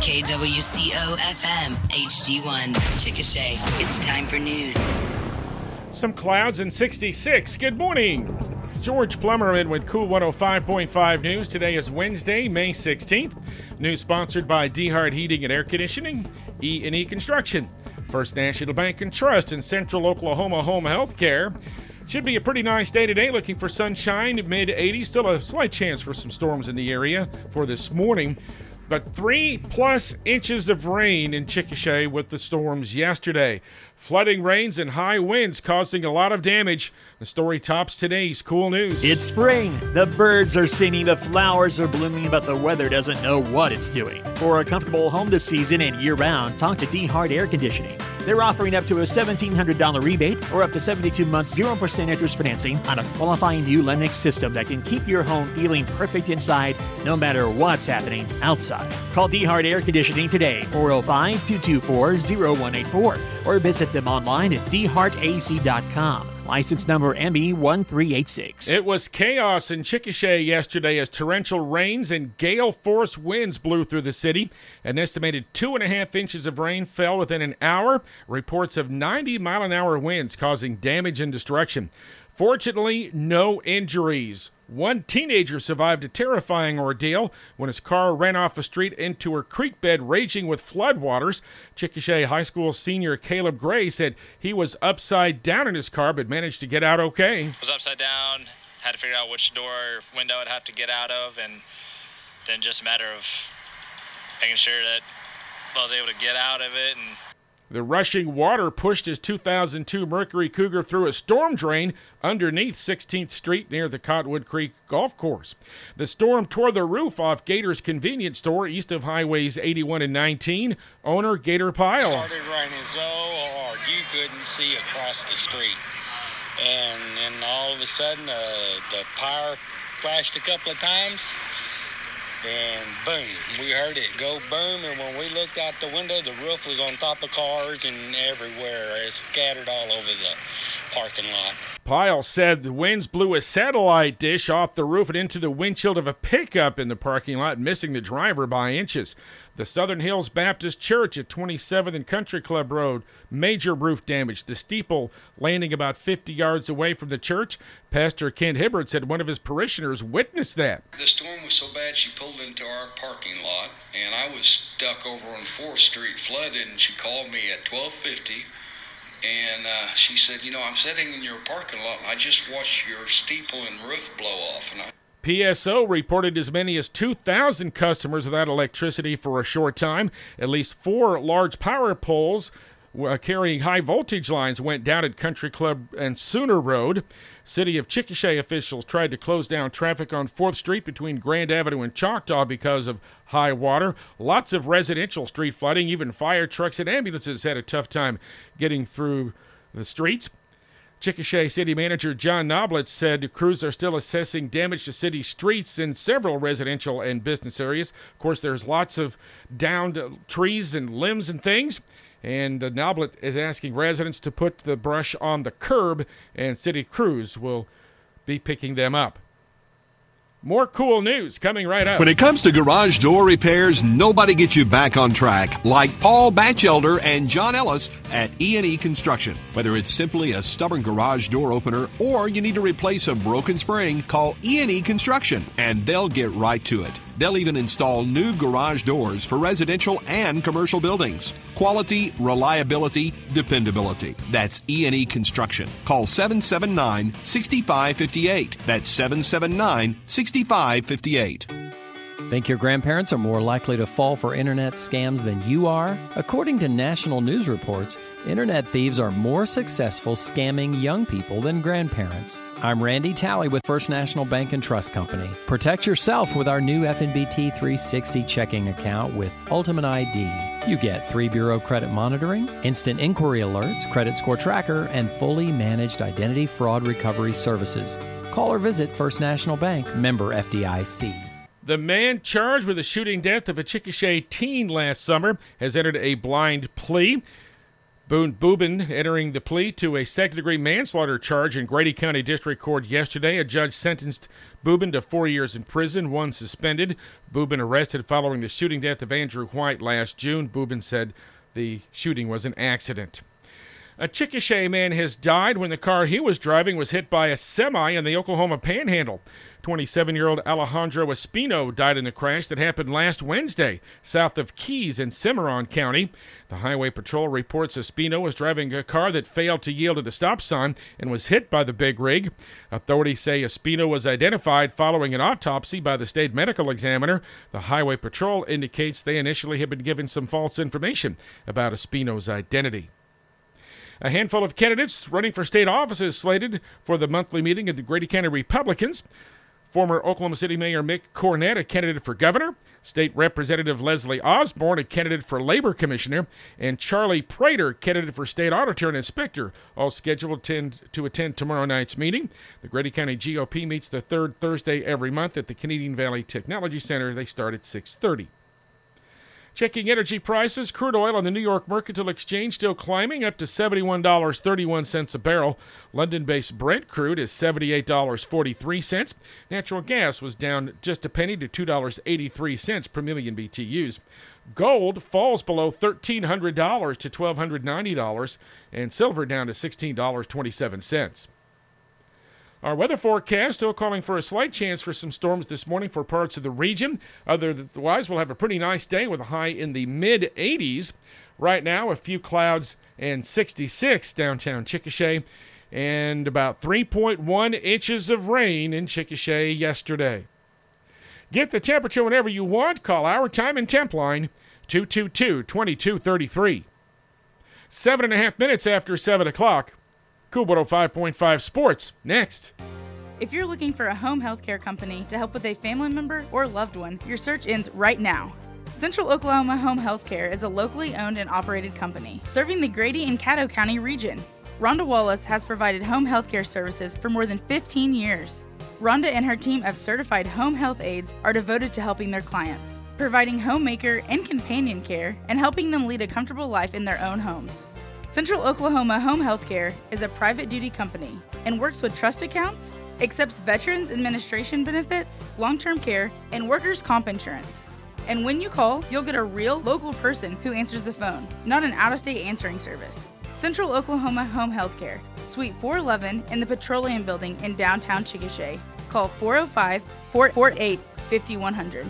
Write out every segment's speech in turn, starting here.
KWCO-FM HD1 Chickasha. It's time for news. Some clouds and 66. Good morning. George Plummer in with Cool 105.5 News. Today is Wednesday, May 16th. News sponsored by DeHart Heating and Air Conditioning, E&E Construction, First National Bank and Trust, and Central Oklahoma Home Health Care. Should be a pretty nice day today. Looking for sunshine, mid-80s. Still a slight chance for some storms in the area for this morning. But 3+ inches of rain in Chickasha with the storms yesterday. Flooding rains and high winds causing a lot of damage. The story tops today's Cool News. It's spring. The birds are singing, the flowers are blooming, but the weather doesn't know what it's doing. For a comfortable home this season and year-round, talk to DeHart Air Conditioning. They're offering up to a $1,700 rebate or up to 72 months 0% interest financing on a qualifying new Lennox system that can keep your home feeling perfect inside no matter what's happening outside. Call DeHart Air Conditioning today, 405-224-0184, or visit them online at dhartac.com. License number ME1386. It was chaos in Chickasha yesterday as torrential rains and gale-force winds blew through the city. An estimated 2.5 inches of rain fell within an hour. Reports of 90-mile-an-hour winds causing damage and destruction. Fortunately, no injuries. One teenager survived a terrifying ordeal when his car ran off a street into a creek bed raging with floodwaters. Chickasha High School senior Caleb Gray said he was upside down in his car but managed to get out okay. Was upside down, had to figure out which door or window I'd have to get out of, and then just a matter of making sure that I was able to get out of it. And the rushing water pushed his 2002 Mercury Cougar through a storm drain underneath 16th Street near the Cottonwood Creek Golf Course. The storm tore the roof off Gator's convenience store east of Highways 81 and 19. Owner Gator Pyle. Started raining so hard you couldn't see across the street. And then all of a sudden the power flashed a couple of times. And boom, we heard it go boom, and when we looked out the window, the roof was on top of cars and everywhere. It scattered all over the parking lot. Pyle said the winds blew a satellite dish off the roof and into the windshield of a pickup in the parking lot, missing the driver by inches. The Southern Hills Baptist Church at 27th and Country Club Road, major roof damage. The steeple landing about 50 yards away from the church. Pastor Kent Hibbert said one of his parishioners witnessed that. The storm was so bad she pulled into our parking lot, and I was stuck over on 4th Street flooded, and she called me at 12:50. And she said, I'm sitting in your parking lot, and I just watched your steeple and roof blow off. And PSO reported as many as 2,000 customers without electricity for a short time. At least 4 large power poles carrying high voltage lines went down at Country Club and Sooner Road. City of Chickasha officials tried to close down traffic on 4th Street between Grand Avenue and Choctaw because of high water. Lots of residential street flooding. Even fire trucks and ambulances had a tough time getting through the streets. Chickasha City Manager John Noblitz said crews are still assessing damage to city streets in several residential and business areas. Of course, there's lots of downed trees and limbs and things. And Noblitz is asking residents to put the brush on the curb, and city crews will be picking them up. More cool news coming right up. When it comes to garage door repairs, nobody gets you back on track like Paul Batchelder and John Ellis at E&E Construction. Whether it's simply a stubborn garage door opener or you need to replace a broken spring, call E&E Construction and they'll get right to it. They'll even install new garage doors for residential and commercial buildings. Quality, reliability, dependability. That's E&E Construction. Call 779-6558. That's 779-6558. Think your grandparents are more likely to fall for internet scams than you are? According to national news reports, internet thieves are more successful scamming young people than grandparents. I'm Randy Talley with First National Bank and Trust Company. Protect yourself with our new FNBT 360 checking account with Ultimate ID. You get 3-bureau credit monitoring, instant inquiry alerts, credit score tracker, and fully managed identity fraud recovery services. Call or visit First National Bank, member FDIC. The man charged with the shooting death of a Chickasha teen last summer has entered a blind plea. Boone Boobin entering the plea to a second-degree manslaughter charge in Grady County District Court yesterday. A judge sentenced Boobin to 4 years in prison, 1 suspended. Boobin arrested following the shooting death of Andrew White last June. Boobin said the shooting was an accident. A Chickasha man has died when the car he was driving was hit by a semi in the Oklahoma Panhandle. 27-year-old Alejandro Espino died in the crash that happened last Wednesday south of Keys in Cimarron County. The Highway Patrol reports Espino was driving a car that failed to yield at a stop sign and was hit by the big rig. Authorities say Espino was identified following an autopsy by the state medical examiner. The Highway Patrol indicates they initially had been given some false information about Espino's identity. A handful of candidates running for state offices slated for the monthly meeting of the Grady County Republicans. Former Oklahoma City Mayor Mick Cornett, a candidate for governor, State Representative Leslie Osborne, a candidate for labor commissioner, and Charlie Prater, candidate for state auditor and inspector, all scheduled to attend tomorrow night's meeting. The Grady County GOP meets the third Thursday every month at the Canadian Valley Technology Center. They start at 6:30. Checking energy prices, crude oil on the New York Mercantile Exchange still climbing up to $71.31 a barrel. London-based Brent crude is $78.43. Natural gas was down just a penny to $2.83 per million BTUs. Gold falls below $1,300 to $1,290, and silver down to $16.27. Our weather forecast still calling for a slight chance for some storms this morning for parts of the region. Otherwise, we'll have a pretty nice day with a high in the mid-80s. Right now, a few clouds and 66 downtown Chickasha, and about 3.1 inches of rain in Chickasha yesterday. Get the temperature whenever you want. Call our time and temp line, 222-2233. 7.5 minutes after 7 o'clock. Cool 105.5 Sports, next. If you're looking for a home health care company to help with a family member or loved one, your search ends right now. Central Oklahoma Home Health Care is a locally owned and operated company serving the Grady and Caddo County region. Rhonda Wallace has provided home health care services for more than 15 years. Rhonda and her team of certified home health aides are devoted to helping their clients, providing homemaker and companion care, and helping them lead a comfortable life in their own homes. Central Oklahoma Home Health Care is a private duty company and works with trust accounts, accepts Veterans Administration benefits, long-term care, and workers' comp insurance. And when you call, you'll get a real local person who answers the phone, not an out-of-state answering service. Central Oklahoma Home Health Care, Suite 411 in the Petroleum Building in downtown Chickasha. Call 405-448-5100.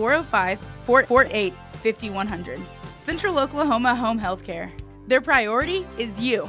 405-448-5100. Central Oklahoma Home Health Care. Their priority is you.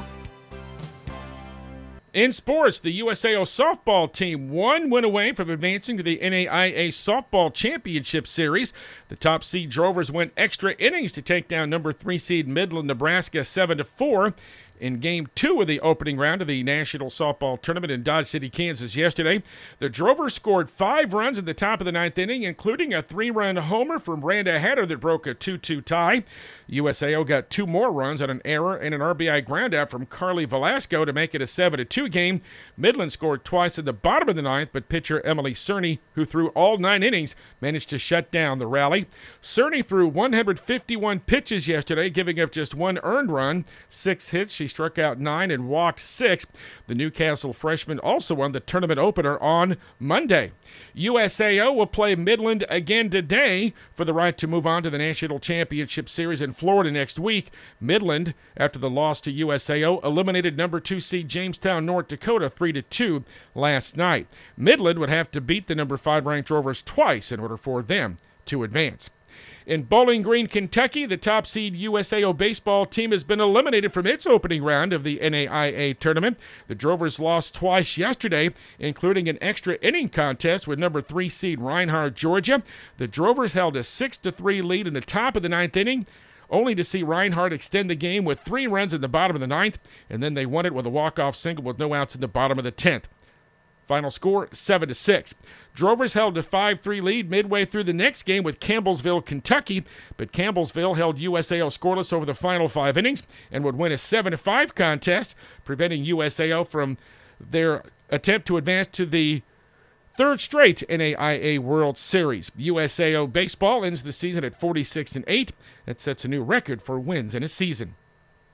In sports, the USAO softball team one win away from advancing to the NAIA Softball Championship Series. The top seed Drovers went extra innings to take down number 3 seed Midland, Nebraska 7-4. In Game 2 of the opening round of the National Softball Tournament in Dodge City, Kansas yesterday, the Drovers scored 5 runs at the top of the 9th inning, including a 3-run homer from Randa Hatter that broke a 2-2 tie. USAO got 2 more runs on an error and an RBI groundout from Carly Velasco to make it a 7-2 game. Midland scored twice at the bottom of the 9th, but pitcher Emily Cerny, who threw all 9 innings, managed to shut down the rally. Cerny threw 151 pitches yesterday, giving up just 1 earned run, 6 hits. She struck out 9 and walked 6. The Newcastle freshman also won the tournament opener on Monday. USAO will play Midland again today for the right to move on to the National Championship Series in Florida next week. Midland, after the loss to USAO, eliminated number 2 seed Jamestown, North Dakota 3-2 last night. Midland would have to beat the number 5 ranked Drovers twice in order for them to advance. In Bowling Green, Kentucky, the top seed USAO baseball team has been eliminated from its opening round of the NAIA tournament. The Drovers lost twice yesterday, including an extra inning contest with number 3 seed Reinhardt, Georgia. The Drovers held a 6-3 lead in the top of the 9th inning, only to see Reinhardt extend the game with 3 runs in the bottom of the 9th, and then they won it with a walk-off single with no outs in the bottom of the 10th. Final score, 7-6. Drovers held a 5-3 lead midway through the next game with Campbellsville, Kentucky, but Campbellsville held USAO scoreless over the final 5 innings and would win a 7-5 contest, preventing USAO from their attempt to advance to the 3rd straight NAIA World Series. USAO baseball ends the season at 46-8. That sets a new record for wins in a season.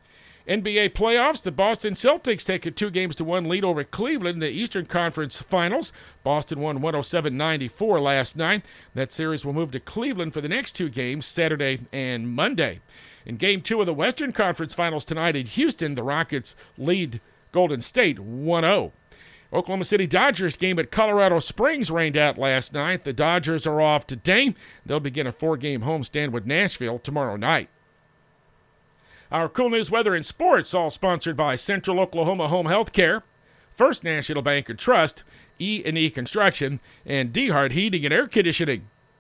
NBA playoffs, the Boston Celtics take a 2-1 lead over Cleveland in the Eastern Conference Finals. Boston won 107-94 last night. That series will move to Cleveland for the next 2 games, Saturday and Monday. In Game 2 of the Western Conference Finals tonight in Houston, the Rockets lead Golden State 1-0. Oklahoma City Dodgers game at Colorado Springs rained out last night. The Dodgers are off today. They'll begin a 4-game homestand with Nashville tomorrow night. Our cool news, weather, and sports, all sponsored by Central Oklahoma Home Health Care, First National Bank and Trust, E&E Construction, and DeHart Heating and Air Conditioning.